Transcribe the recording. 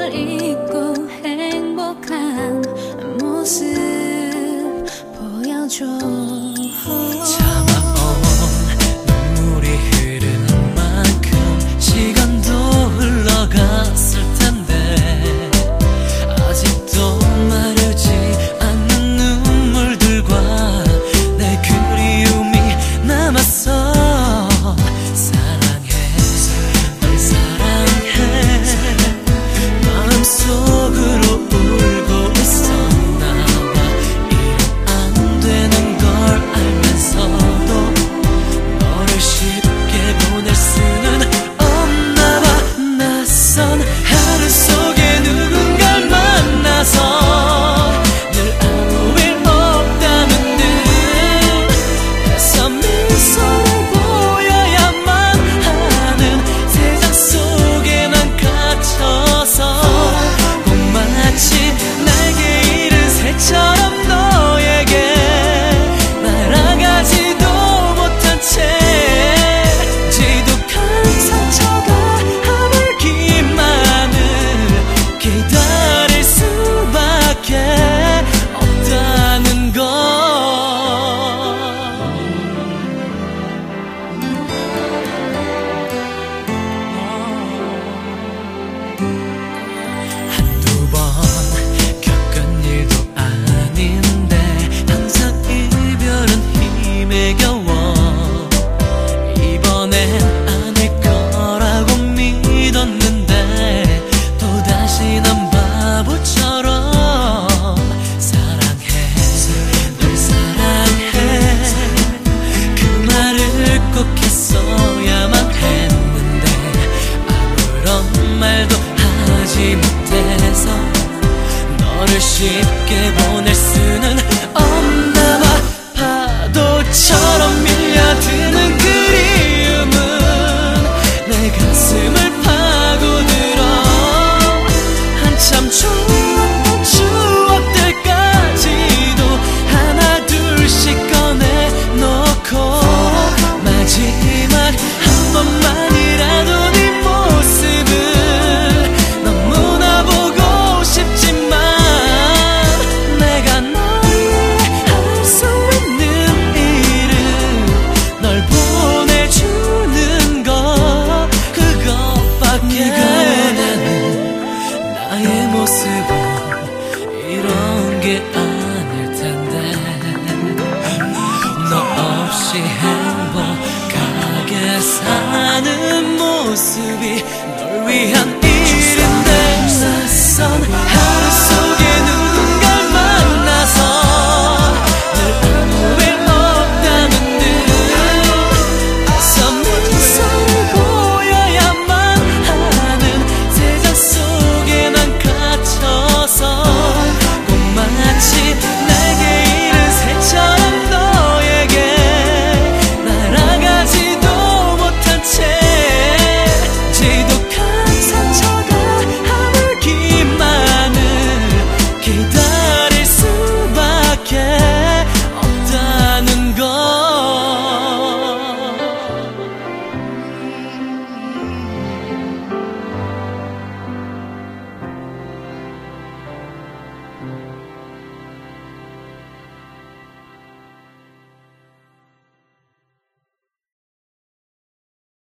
널 잊고 행복한 모습 보여줘. 참아온 눈물이 흐르는 만큼 시간도 흘러갔을 텐데 아직도 마르지 않는 눈물들과 내 그리움이 남았어. 사랑해, 널 사랑해. 마음속으로 울고 있어. 나와 이름 안 되는 걸 알면서도 너를 쉽게 보낼 수는 없나 봐. 낯선 하루 속에 누군가를 만나서 늘 아무 일 없다는 듯 애써 미소를 보여야만 하는 세상 속에 난 갇혀서 꼭 마치 날개 잃은 새처럼 너에게 날아가지도 못한 채 지독한 상처가 아물기만을 기다릴 수밖에 없다는 걸. 한두 번 겪은 일도 아닌데 항상 이별은 힘에 겨워. 이번엔 아닐 거라고 믿었는데 또다시 난 바보처럼 사랑해, 널 사랑해. 그 말을 꼭 했어야만 했는데 아무런 말도 하지 못해서 너를 쉽게 보낼 수는 없나 봐. 파도처럼 밀려드는 그리움은 내 가슴을 파고들어 한참 좋았던 추억들까지도 하나 둘씩 꺼내놓고 마지막 한 번만이라도 네 모습을 너무나 보고 싶지만 내가 너의 할 수 있는 일은 널 보내주는 거 그것밖에. 원하는 나의 모습은 이런 게 아닐 텐데 너 없이 행복하게 사는 모습이 널 위한 일인데 낯선